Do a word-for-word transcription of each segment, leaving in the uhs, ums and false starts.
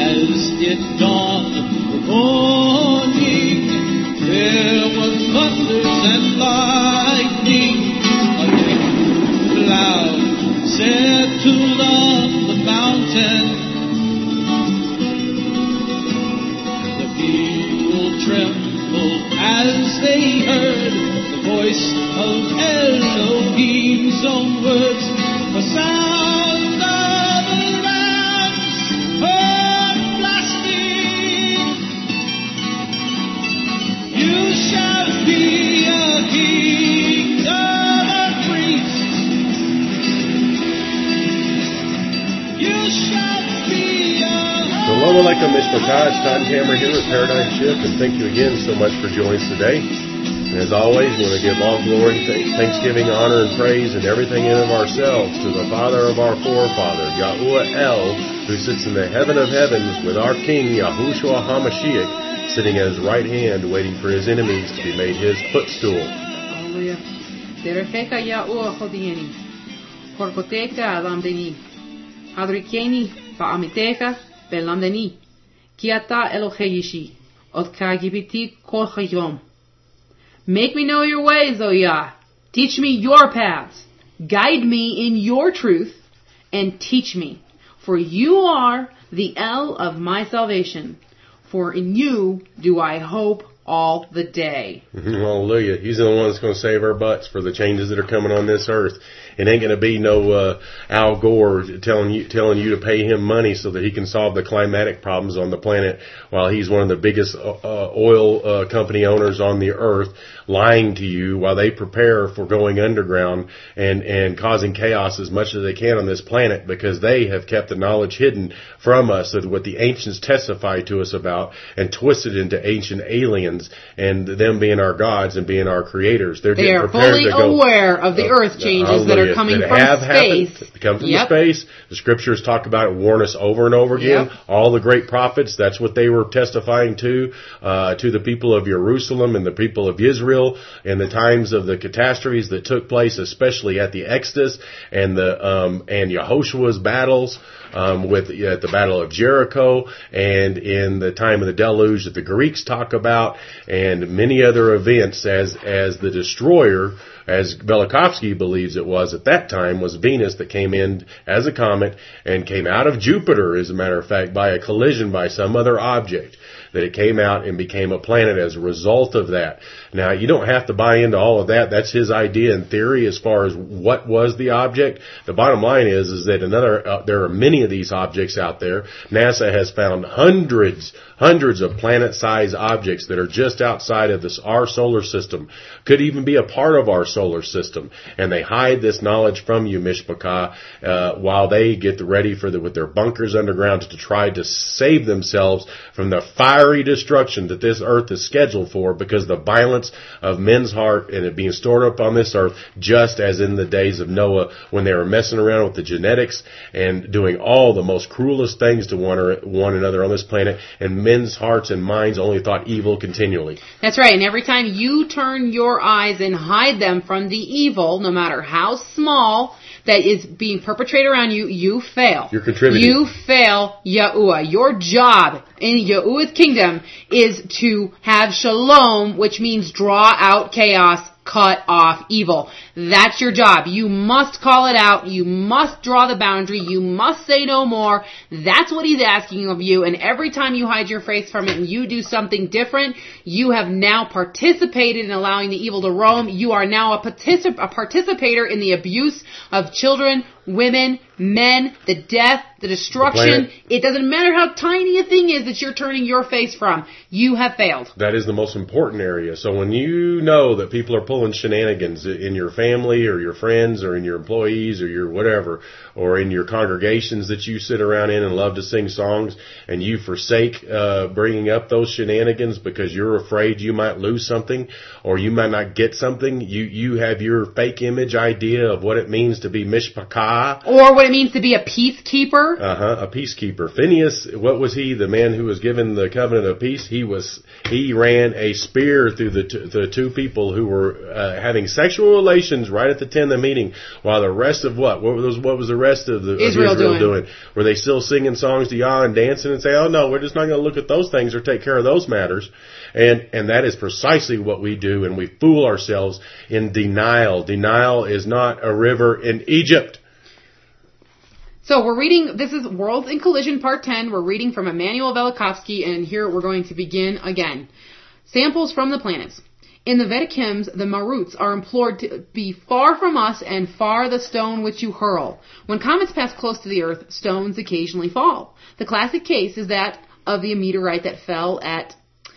as it dawned the morning, there was thunders and lightning. A thick cloud settled on the mountain. The people trembled as they heard the voice of Elohim's own words. The sound of a ram's horn blasting. You shall be a kingdom of priests. You shall be a... Shalom Aleichem Mishpachah. It's Todd Cameron here with Paradigm Shift, and thank you again so much for joining us today. And as always, we want to give all glory, thanksgiving, honor, and praise, and everything in of ourselves to the Father of our forefather, Yahuwah El, who sits in the heaven of heavens with our King, Yahushua HaMashiach, sitting at his right hand, waiting for his enemies to be made his footstool. Hallelujah. Derefeka Yahuwah Chodieni, Korkoteka Alamdeni, Hadrikeni Ba'amiteka Belamdeni, Kiata Elohe Yishi, Otka Gibiti Kol Chayom. Make me know your ways, O Yah. Teach me your paths. Guide me in your truth and teach me. For you are the El of my salvation. For in you do I hope all the day. Hallelujah. He's the one that's going to save our butts for the changes that are coming on this earth. It ain't going to be no uh, Al Gore telling you telling you to pay him money so that he can solve the climatic problems on the planet while he's one of the biggest uh, oil uh, company owners on the earth, lying to you while they prepare for going underground and, and causing chaos as much as they can on this planet because they have kept the knowledge hidden from us of what the ancients testify to us about and twisted into ancient aliens and them being our gods and being our creators. They're they are fully to go, aware of the uh, earth changes that are coming that from have space. Happened, come from yep. space. The scriptures talk about it, warn us over and over again. Yep. All the great prophets, that's what they were testifying to, uh, to the people of Jerusalem and the people of Israel in the times of the catastrophes that took place, especially at the Exodus and the, um, and Yehoshua's battles. Um, with at the Battle of Jericho and in the time of the deluge that the Greeks talk about and many other events as as the destroyer, as Velikovsky believes it was at that time, was Venus that came in as a comet and came out of Jupiter, as a matter of fact, by a collision by some other object. That it came out and became a planet as a result of that. Now, you don't have to buy into all of that. That's his idea and theory as far as what was the object. The bottom line is, is that another, uh, there are many of these objects out there. NASA has found hundreds, hundreds of planet-sized objects that are just outside of this, our solar system. Could even be a part of our solar system. And they hide this knowledge from you, Mishpachah, uh, while they get ready for the, with their bunkers underground to try to save themselves from the fire destruction that this earth is scheduled for because the violence of men's heart and it being stored up on this earth, just as in the days of Noah when they were messing around with the genetics and doing all the most cruelest things to one, or, one another on this planet, and men's hearts and minds only thought evil continually. That's right, and every time you turn your eyes and hide them from the evil, no matter how small, that is being perpetrated around you, you fail. You're contributing. You fail Yahuwah. Your job in Yahuwah's kingdom is to have shalom, which means draw out chaos, cut off evil. That's your job. You must call it out. You must draw the boundary. You must say no more. That's what he's asking of you. And every time you hide your face from it and you do something different, you have now participated in allowing the evil to roam. You are now a, particip- a participator in the abuse of children, women, men, the death, the destruction. The it doesn't matter how tiny a thing is that you're turning your face from. You have failed. That is the most important area. So when you know that people are pulling shenanigans in your family or your friends or in your employees or your whatever, or in your congregations that you sit around in and love to sing songs, and you forsake uh, bringing up those shenanigans because you're afraid you might lose something or you might not get something, you, you have your fake image idea of what it means to be Mishpachah. Or what it means to be a peacekeeper. Uh-huh, a peacekeeper. Phineas, what was he, the man who was given the covenant of peace? He was, he ran a spear through the, t- the two people who were uh, having sexual relations right at the tent of the meeting, while the rest of what? What was, what was the rest of the Israel of Israel doing? doing? Were they still singing songs to Yah and dancing and say, oh no, we're just not going to look at those things or take care of those matters? And and that is precisely what we do, and we fool ourselves in denial. Denial is not a river in Egypt. So we're reading, this is Worlds in Collision Part ten. We're reading from Immanuel Velikovsky, and here we're going to begin again. Samples from the planets. In the Vedic hymns, the Maruts are implored to be far from us and far the stone which you hurl. When comets pass close to the earth, stones occasionally fall. The classic case is that of the meteorite that fell at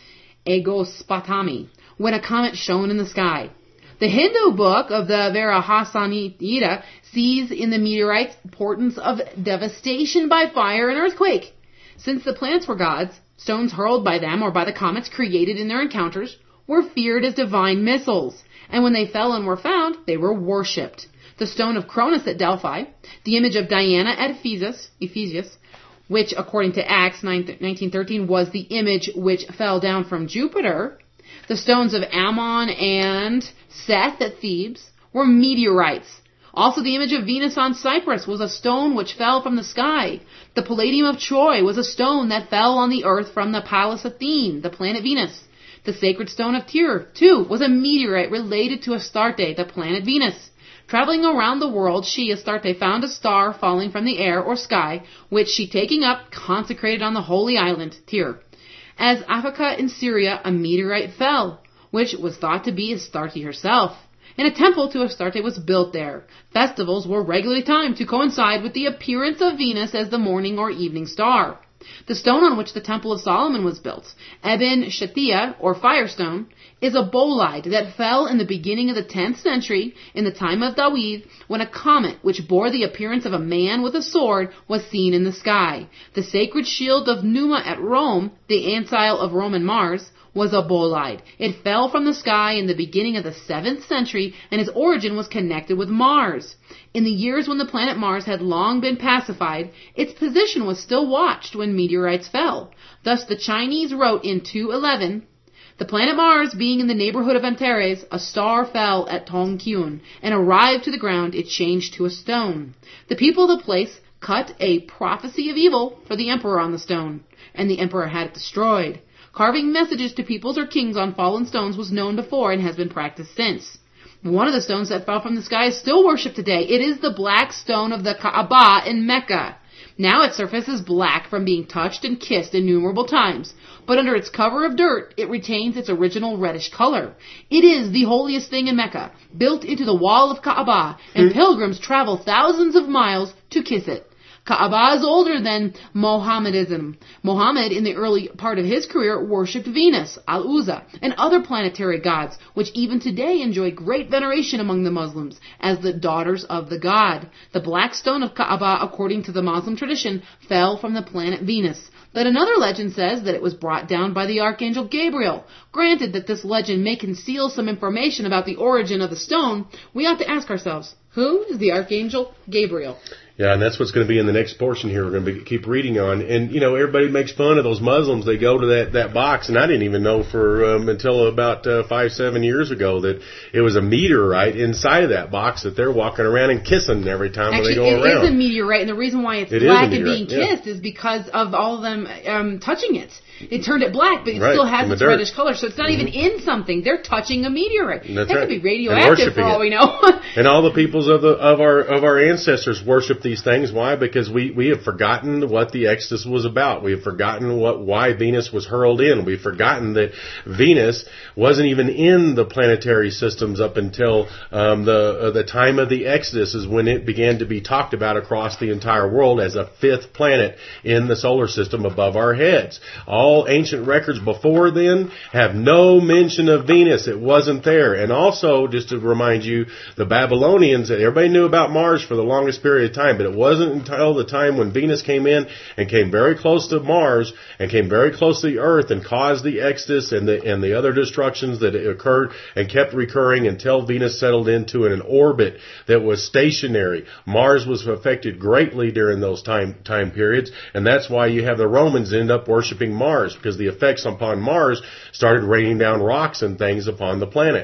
Agospatami, when a comet shone in the sky. The Hindu book of the Varahasamhita sees in the meteorites portents of devastation by fire and earthquake. Since the planets were gods, stones hurled by them or by the comets created in their encounters were feared as divine missiles, and when they fell and were found, they were worshipped. The stone of Cronus at Delphi, the image of Diana at Ephesus, Ephesus, which, according to Acts nineteen thirteen, was the image which fell down from Jupiter. The stones of Ammon and Seth at Thebes were meteorites. Also, the image of Venus on Cyprus was a stone which fell from the sky. The palladium of Troy was a stone that fell on the earth from the Pallas Athene, the planet Venus. The sacred stone of Tyre, too, was a meteorite related to Astarte, the planet Venus. Traveling around the world, she, Astarte, found a star falling from the air or sky, which she, taking up, consecrated on the holy island, Tyre. As Africa in Syria, a meteorite fell, which was thought to be Astarte herself. And a temple to Astarte was built there. Festivals were regularly timed to coincide with the appearance of Venus as the morning or evening star. The stone on which the Temple of Solomon was built, Eben Shatia, or Firestone, is a bolide that fell in the beginning of the tenth century, in the time of Dawid, when a comet, which bore the appearance of a man with a sword, was seen in the sky. The sacred shield of Numa at Rome, the ancile of Roman Mars, was a bolide. It fell from the sky in the beginning of the seventh century, and its origin was connected with Mars. In the years when the planet Mars had long been pacified, its position was still watched when meteorites fell. Thus the Chinese wrote in two eleven, the planet Mars being in the neighborhood of Antares, a star fell at Tongkyun, and arrived to the ground, it changed to a stone. The people of the place cut a prophecy of evil for the emperor on the stone, and the emperor had it destroyed. Carving messages to peoples or kings on fallen stones was known before and has been practiced since. One of the stones that fell from the sky is still worshipped today. It is the black stone of the Kaaba in Mecca. Now its surface is black from being touched and kissed innumerable times, but under its cover of dirt, it retains its original reddish color. It is the holiest thing in Mecca, built into the wall of Kaaba, and hmm. pilgrims travel thousands of miles to kiss it. Kaaba is older than Mohammedanism. Mohammed, in the early part of his career, worshipped Venus, Al-Uzza, and other planetary gods, which even today enjoy great veneration among the Muslims as the daughters of the god. The black stone of Kaaba, according to the Muslim tradition, fell from the planet Venus. But another legend says that it was brought down by the Archangel Gabriel. Granted that this legend may conceal some information about the origin of the stone, we ought to ask ourselves, who is the Archangel Gabriel? Yeah, and that's what's going to be in the next portion here. We're going to be, keep reading on. And, you know, everybody makes fun of those Muslims. They go to that, that box, and I didn't even know for um, until about uh, five, seven years ago that it was a meteorite inside of that box that they're walking around and kissing every time Actually, they go it around. It is a meteorite, and the reason why it's it black and being yeah. kissed is because of all of them um, touching it. It turned it black, but it right, still has its dirt. reddish color, so it's not mm-hmm. even in something. They're touching a meteorite. That's that right. could be radioactive for all it. we know. And all the peoples of the of our of our ancestors worship these things. Why? Because we, we have forgotten what the Exodus was about. We have forgotten what why Venus was hurled in. We've forgotten that Venus wasn't even in the planetary systems up until um, the uh, the time of the Exodus is when it began to be talked about across the entire world as a fifth planet in the solar system above our heads. All ancient records before then have no mention of Venus. It wasn't there. And also, just to remind you, the Babylonians, everybody knew about Mars for the longest period of time, but it wasn't until the time when Venus came in and came very close to Mars and came very close to the Earth and caused the Exodus and the and the other destructions that occurred and kept recurring until Venus settled into an orbit that was stationary. Mars was affected greatly during those time time periods, and that's why you have the Romans end up worshiping Mars, because the effects upon Mars started raining down rocks and things upon the planet.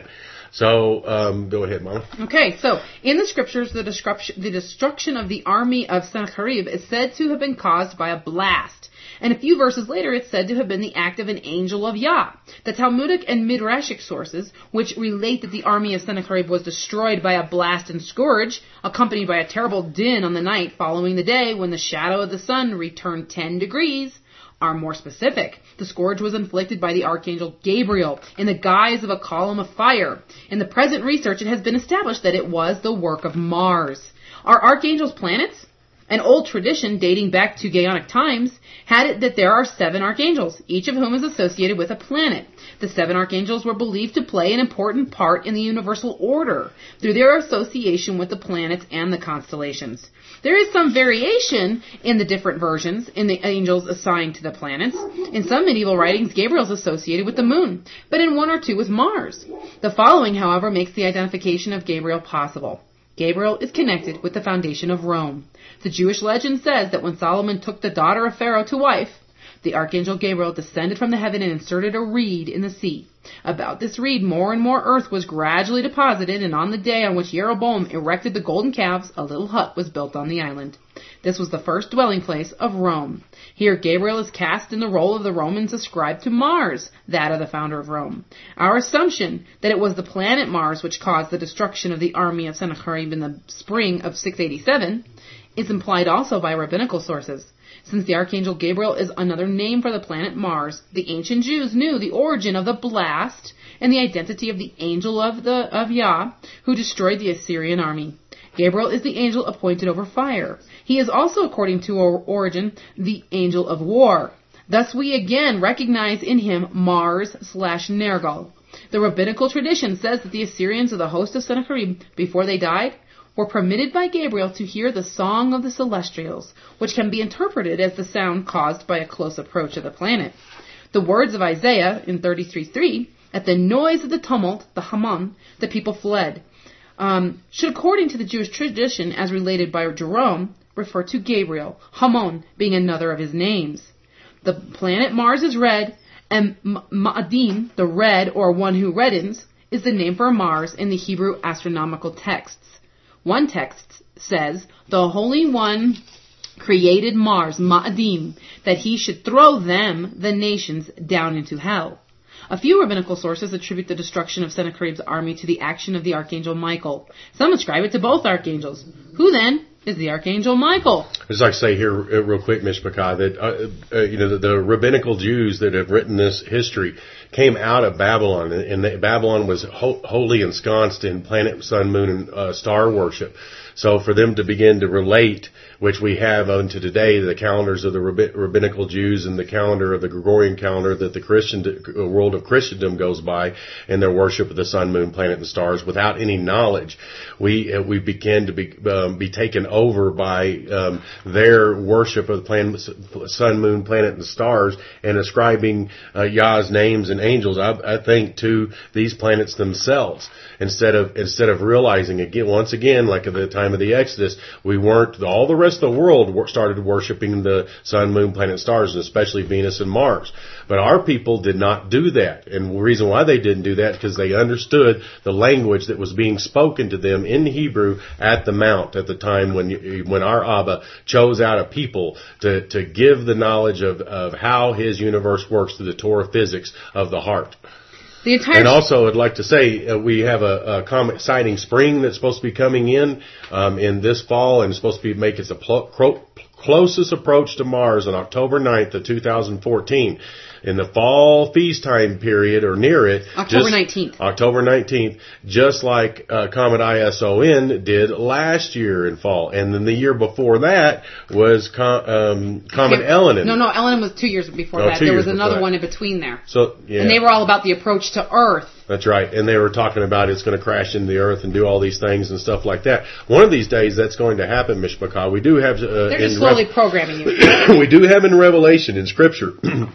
So, um, go ahead, Mama. Okay, so in the scriptures, the destruction, the destruction of the army of Sennacherib is said to have been caused by a blast. And a few verses later, it's said to have been the act of an angel of Yah. The Talmudic and Midrashic sources, which relate that the army of Sennacherib was destroyed by a blast and scourge, accompanied by a terrible din on the night following the day when the shadow of the sun returned ten degrees, are more specific. The scourge was inflicted by the archangel Gabriel in the guise of a column of fire. In the present research, it has been established that it was the work of Mars. Are archangels planets? An old tradition dating back to Gaonic times had it that there are seven archangels, each of whom is associated with a planet. The seven archangels were believed to play an important part in the universal order through their association with the planets and the constellations. There is some variation in the different versions in the angels assigned to the planets. In some medieval writings, Gabriel is associated with the moon, but in one or two with Mars. The following, however, makes the identification of Gabriel possible. Gabriel is connected with the foundation of Rome. The Jewish legend says that when Solomon took the daughter of Pharaoh to wife, the archangel Gabriel descended from the heaven and inserted a reed in the sea. About this reed, more and more earth was gradually deposited, and on the day on which Jeroboam erected the golden calves, a little hut was built on the island. This was the first dwelling place of Rome. Here, Gabriel is cast in the role of the Romans ascribed to Mars, that of the founder of Rome. Our assumption that it was the planet Mars which caused the destruction of the army of Sennacherib in the spring of six eighty-seven is implied also by rabbinical sources. Since the archangel Gabriel is another name for the planet Mars, the ancient Jews knew the origin of the blast and the identity of the angel of the of Yah who destroyed the Assyrian army. Gabriel is the angel appointed over fire. He is also, according to our origin, the angel of war. Thus we again recognize in him Mars slash Nergal. The rabbinical tradition says that the Assyrians of the host of Sennacherib, before they died, were permitted by Gabriel to hear the song of the celestials, which can be interpreted as the sound caused by a close approach of the planet. The words of Isaiah in thirty-three three, at the noise of the tumult, the Haman, the people fled, um, should, according to the Jewish tradition, as related by Jerome, refer to Gabriel, Haman being another of his names. The planet Mars is red, and Ma'adim, the red or one who reddens, is the name for Mars in the Hebrew astronomical texts. One text says, the Holy One created Mars, Ma'adim, that he should throw them, the nations, down into hell. A few rabbinical sources attribute the destruction of Sennacherib's army to the action of the archangel Michael. Some ascribe it to both archangels. Who then is the archangel Michael? I'd just like to say here uh, real quick, Mishpachah, that uh, uh, you know the, the rabbinical Jews that have written this history came out of Babylon, and, and the, Babylon was ho- wholly ensconced in planet, sun, moon, and uh, star worship. So for them to begin to relate, which we have unto today, the calendars of the rabbi- rabbinical Jews and the calendar of the Gregorian calendar that the Christian uh, world of Christendom goes by, and their worship of the sun, moon, planet, and stars, without any knowledge, we uh, we begin to be um, be taken over by um, their worship of the planet, sun, moon, planet, and stars, and ascribing uh, Yah's names and angels, I, I think, to these planets themselves, instead of instead of realizing again, once again, like at the time of the Exodus, we weren't all the rest of the world started worshiping the sun, moon, planet, stars, and especially Venus and Mars. But our people did not do that, and the reason why they didn't do that is because they understood the language that was being spoken to them in Hebrew at the Mount at the time when when our Abba chose out a people to to give the knowledge of of how His universe works through the Torah physics of the heart. The entire and also, I'd like to say uh, we have a, a comet sighting spring that's supposed to be coming in um, in this fall, and it's supposed to be make its a pl- cro- closest approach to Mars on October ninth of two thousand fourteen. In the fall feast time period, or near it, October nineteenth. October nineteenth, just like uh, Comet I S O N did last year in fall. And then the year before that was com- um, Comet Elenin. No, no, Elenin was two years before Oh, that. two There years was another before that. one in between there. So, yeah. And they were all about the approach to Earth. That's right. And they were talking about it's going to crash into the earth and do all these things and stuff like that. One of these days that's going to happen, Mishpachah. We do have... Uh, They're in just slowly Re- programming you. we do have in Revelation, in Scripture...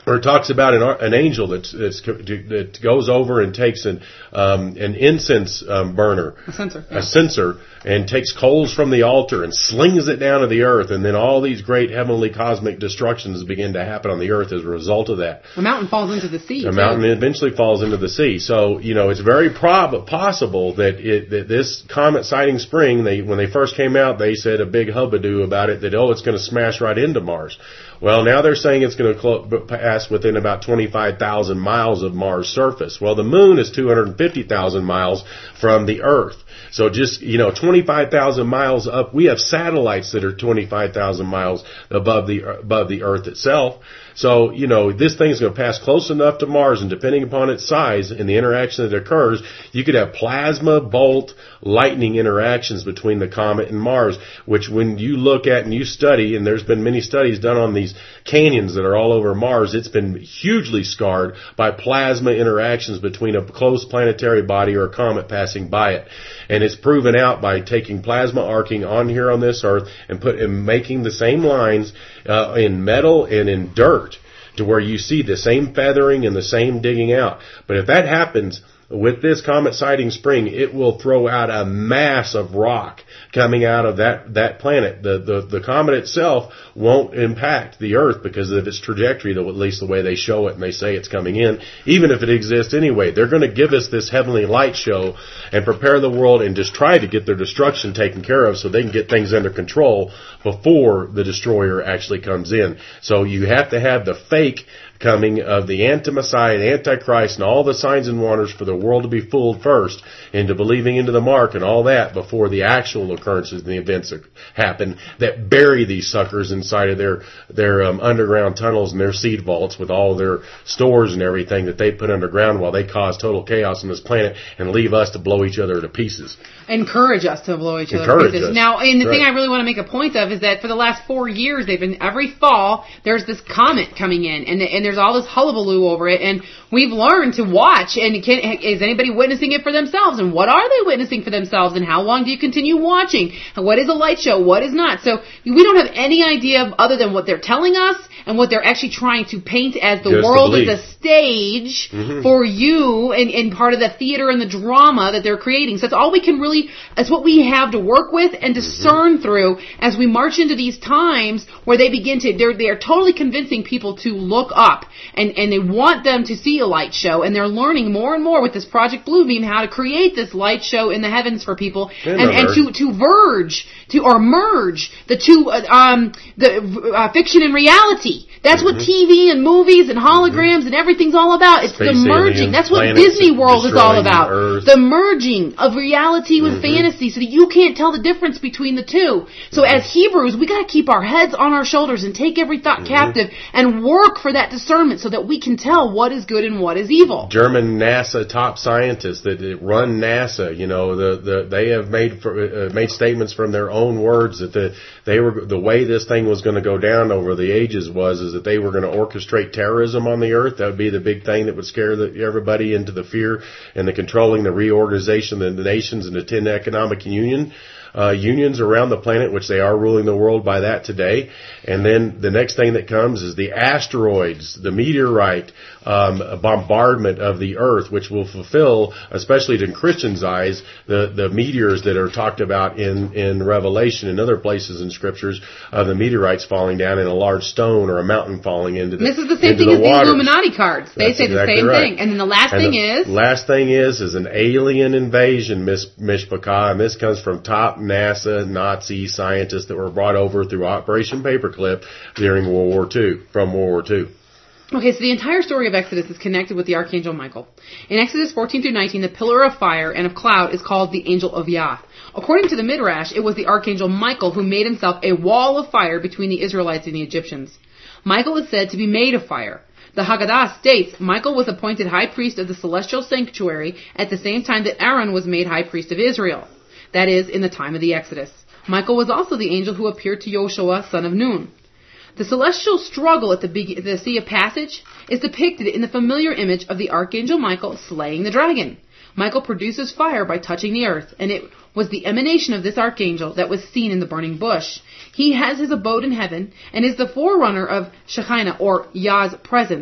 where it talks about an, an angel that's, that's, that goes over and takes an um, an incense um, burner, a censer, yeah. a censer, and takes coals from the altar and slings it down to the earth, and then all these great heavenly cosmic destructions begin to happen on the earth as a result of that. A mountain falls into the sea. A mountain eventually falls into the sea. So, you know, it's very prob- possible that, it, that this comet sighting spring, they when they first came out, they said a big hubbub about it, that, oh, it's going to smash right into Mars. Well, now they're saying it's going to cl- pass within about twenty-five thousand miles of Mars' surface. Well, the moon is two hundred fifty thousand miles from the Earth. So just, you know, twenty-five thousand miles up, we have satellites that are twenty-five thousand miles above the above the Earth itself. So, you know, this thing's going to pass close enough to Mars, and depending upon its size and the interaction that occurs, you could have plasma, bolt, lightning interactions between the comet and Mars, which when you look at and you study, and there's been many studies done on these canyons that are all over Mars, it's been hugely scarred by plasma interactions between a close planetary body or a comet passing by it. And it's proven out by taking plasma arcing on here on this Earth and put and making the same lines uh, in metal and in dirt, to where you see the same feathering and the same digging out. But if that happens with this comet sighting spring, it will throw out a mass of rock coming out of that, that planet. The, the, the comet itself won't impact the Earth because of its trajectory, though, at least the way they show it and they say it's coming in, even if it exists anyway. They're going to give us this heavenly light show and prepare the world and just try to get their destruction taken care of so they can get things under control before the destroyer actually comes in. So you have to have the fake coming of the anti-Messiah and Antichrist and all the signs and wonders for the world to be fooled first into believing into the mark and all that before the actual occurrences and the events happen that bury these suckers inside of their their um, underground tunnels and their seed vaults with all their stores and everything that they put underground while they cause total chaos on this planet and leave us to blow each other to pieces. Encourage us to blow each other Encourage to pieces. us. Now, and the Right. thing I really want to make a point of is that for the last four years, they've been every fall there's this comet coming in, and and there's all this hullabaloo over it, and we've learned to watch. And can, is anybody witnessing it for themselves? And what are they witnessing for themselves? And how long do you continue watching? And what is a light show? What is not? So we don't have any idea of, other than what they're telling us and what they're actually trying to paint as the Just world believe. is a stage mm-hmm. for you, and, and part of the theater and the drama that they're creating. So that's all we can really, that's what we have to work with and discern mm-hmm. through as we march into these times where they begin to, they're, they're totally convincing people to look up, and, and they want them to see a light show, and they're learning more and more with this Project Bluebeam how to create this light show in the heavens for people, and, and, and to, to verge, to, or merge the two, uh, um, the uh, fiction and reality. That's mm-hmm. what T V and movies and holograms mm-hmm. and everything's all about. It's Space the merging. That's what Disney World is all about. The, the merging of reality with mm-hmm. fantasy, so that you can't tell the difference between the two. So mm-hmm. as Hebrews, we got to keep our heads on our shoulders and take every thought mm-hmm. captive and work for that discernment so that we can tell what is good and what is evil. German NASA top scientists that run NASA, you know, the, the they have made for, uh, made statements from their own words that the they were the way this thing was going to go down over the ages was is that they were going to orchestrate terrorism on the earth. That would be the big thing that would scare the, everybody into the fear and the controlling the reorganization of the nations and the ten economic union. Uh, unions around the planet, which they are ruling the world by that today. And then the next thing that comes is the asteroids, the meteorite um, bombardment of the earth, which will fulfill, especially in Christians' eyes, the, the meteors that are talked about in, in Revelation and other places in scriptures of the meteorites falling down in a large stone or a mountain falling into the This is the same thing the as waters. the Illuminati cards. They That's say the exactly same right. thing. And then the last and thing the is... last thing is, is an alien invasion, Miss Mishpachah, and this comes from top NASA Nazi scientists that were brought over through Operation Paperclip during World War Two, from World War Two. Okay, so the entire story of Exodus is connected with the Archangel Michael. In Exodus fourteen through nineteen, the pillar of fire and of cloud is called the angel of Yah. According to the Midrash, it was the Archangel Michael who made himself a wall of fire between the Israelites and the Egyptians. Michael is said to be made of fire. The Haggadah states Michael was appointed high priest of the celestial sanctuary at the same time that Aaron was made high priest of Israel. That is, in the time of the Exodus. Michael was also the angel who appeared to Yoshua, son of Nun. The celestial struggle at the, be- the Sea of Passage is depicted in the familiar image of the Archangel Michael slaying the dragon. Michael produces fire by touching the earth, and it was the emanation of this archangel that was seen in the burning bush. He has his abode in heaven and is the forerunner of Shekinah, or Yah's presence.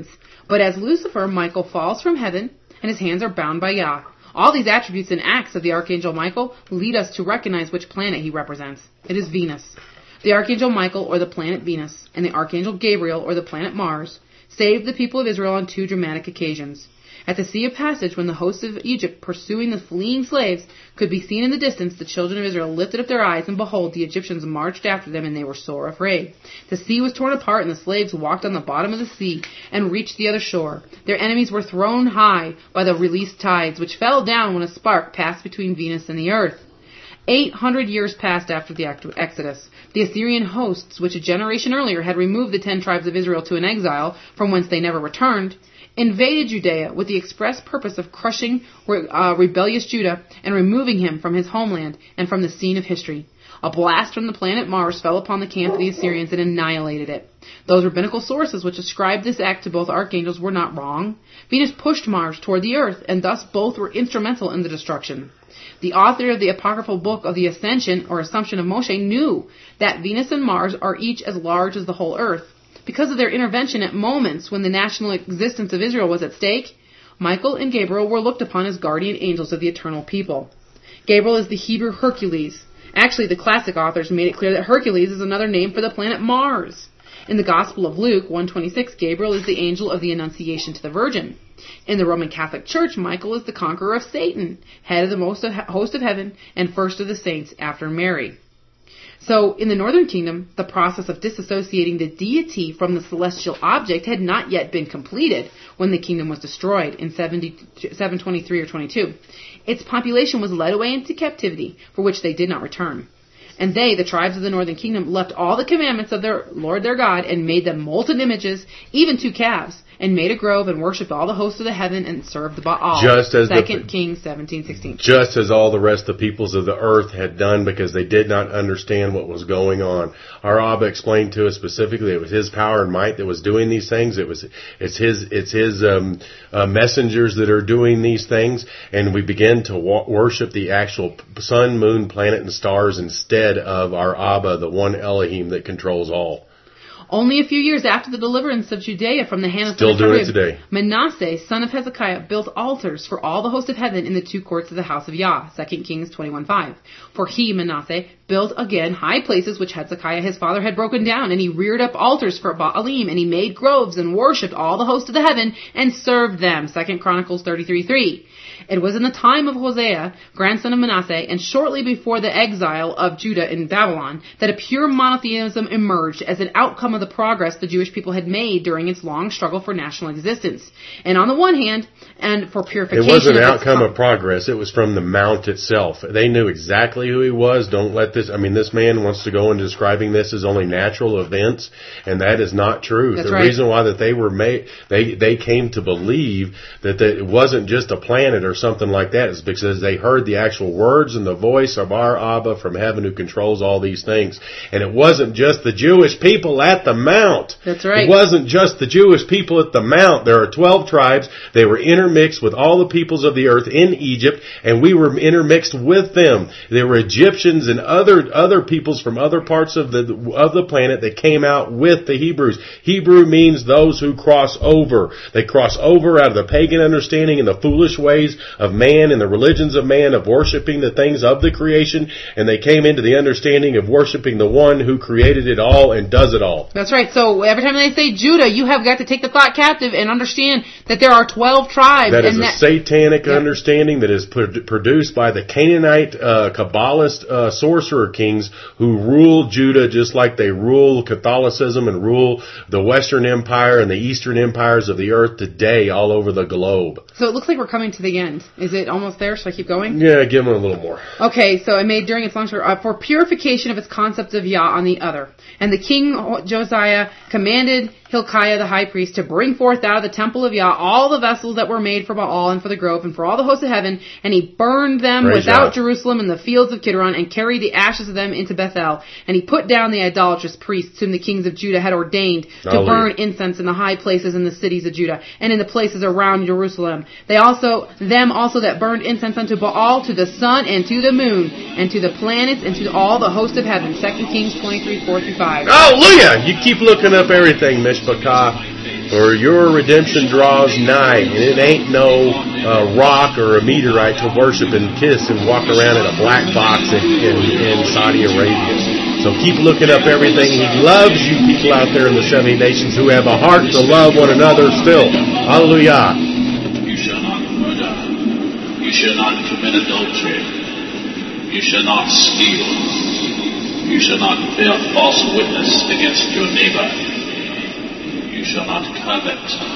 But as Lucifer, Michael falls from heaven, and his hands are bound by Yah. All these attributes and acts of the Archangel Michael lead us to recognize which planet he represents. It is Venus. The Archangel Michael, or the planet Venus, and the Archangel Gabriel, or the planet Mars, saved the people of Israel on two dramatic occasions. At the Sea of Passage, when the hosts of Egypt, pursuing the fleeing slaves, could be seen in the distance, the children of Israel lifted up their eyes, and behold, the Egyptians marched after them, and they were sore afraid. The sea was torn apart, and the slaves walked on the bottom of the sea, and reached the other shore. Their enemies were thrown high by the released tides, which fell down when a spark passed between Venus and the earth. Eight hundred years passed after the Exodus. The Assyrian hosts, which a generation earlier had removed the ten tribes of Israel to an exile, from whence they never returned, invaded Judea with the express purpose of crushing uh, rebellious Judah and removing him from his homeland and from the scene of history. A blast from the planet Mars fell upon the camp of the Assyrians and annihilated it. Those rabbinical sources which ascribed this act to both archangels were not wrong. Venus pushed Mars toward the earth, and thus both were instrumental in the destruction. The author of the apocryphal book of the Ascension, or Assumption of Moshe, knew that Venus and Mars are each as large as the whole earth. Because of their intervention at moments when the national existence of Israel was at stake, Michael and Gabriel were looked upon as guardian angels of the eternal people. Gabriel is the Hebrew Hercules. Actually, the classic authors made it clear that Hercules is another name for the planet Mars. In the Gospel of Luke one twenty-six, Gabriel is the angel of the Annunciation to the Virgin. In the Roman Catholic Church, Michael is the conqueror of Satan, head of the host of heaven, and first of the saints after Mary. So, in the Northern Kingdom, the process of disassociating the deity from the celestial object had not yet been completed when the kingdom was destroyed in seven twenty-three or twenty-two. Its population was led away into captivity, for which they did not return. And they, the tribes of the Northern Kingdom, left all the commandments of their Lord their God and made them molten images, even two calves, and made a grove and worshipped all the hosts of the heaven and served the Baal. Just as Second the, Kings seventeen sixteen. Just as all the rest of the peoples of the earth had done, because they did not understand what was going on. Our Abba explained to us specifically it was His power and might that was doing these things. It was it's His it's His um, uh, messengers that are doing these things, and we begin to wa- worship the actual sun, moon, planet, and stars instead of our Abba, the one Elohim that controls all. Only a few years after the deliverance of Judea from the hand of Still doing it today. Manasseh, son of Hezekiah, built altars for all the host of heaven in the two courts of the house of Yah, Second Kings twenty-one five. For he, Manasseh, built again high places which Hezekiah his father had broken down, and he reared up altars for Baalim, and he made groves and worshipped all the host of the heaven and served them, Second Chronicles thirty-three three. It was in the time of Hosea, grandson of Manasseh, and shortly before the exile of Judah in Babylon, that a pure monotheism emerged as an outcome of the progress the Jewish people had made during its long struggle for national existence. And on the one hand, and for purification... It wasn't an of outcome pro- of progress. It was from the mount itself. They knew exactly who he was. Don't let this... I mean, this man wants to go into describing this as only natural events, and that is not true. That's the right. reason why that they were made... They, they came to believe that the, it wasn't just a planet or something like that is because they heard the actual words and the voice of our Abba from heaven who controls all these things. And it wasn't just the Jewish people at the mount. That's right. It wasn't just the Jewish people at the mount. There are twelve tribes. They were intermixed with all the peoples of the earth in Egypt, and we were intermixed with them. There were Egyptians and other other peoples from other parts of the of the planet that came out with the Hebrews. Hebrew means those who cross over. They cross over out of the pagan understanding and the foolish ways of man and the religions of man of worshiping the things of the creation, and they came into the understanding of worshiping the one who created it all and does it all. That's right. So every time they say Judah, you have got to take the thought captive and understand that there are twelve tribes. That is and a that, satanic yep. understanding that is pro- produced by the Canaanite uh, Kabbalist uh, sorcerer kings who rule Judah just like they rule Catholicism and rule the Western Empire and the Eastern empires of the earth today all over the globe. So it looks like we're coming to the end. Is it almost there? Should I keep going? Yeah, give them a little more. Okay, so it made during its long story, uh, for purification of its concepts of Yah on the other. And the king Josiah commanded Hilkiah the high priest to bring forth out of the temple of Yah all the vessels that were made for Baal and for the grove and for all the hosts of heaven, and he burned them Praise without God. Jerusalem in the fields of Kidron and carried the ashes of them into Bethel. And he put down the idolatrous priests whom the kings of Judah had ordained to Hallelujah. burn incense in the high places in the cities of Judah and in the places around Jerusalem. They also, them also that burned incense unto Baal, to the sun and to the moon and to the planets and to all the hosts of heaven. Second Kings twenty-three, four through five. Hallelujah! You keep looking up everything, Mishpachah. For your redemption draws nigh, and it ain't no uh, rock or a meteorite to worship and kiss and walk around in a black box in, in, in Saudi Arabia. So keep looking up everything. He loves you people out there in the seventy nations who have a heart to love one another still. Hallelujah. You shall not murder. You shall not commit adultery. You shall not steal. You shall not bear false witness against your neighbor. You shall not covet.